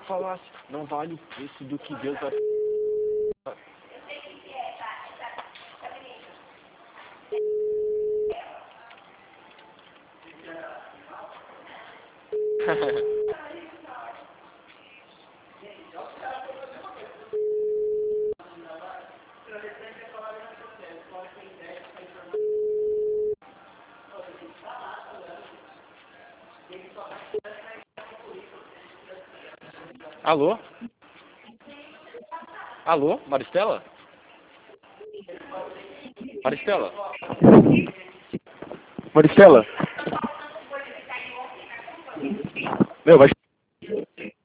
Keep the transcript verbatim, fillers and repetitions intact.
falasse, não vale o preço do que Deus vai... Alô? Alô? Maristela? Maristela? Maristela? Meu, vai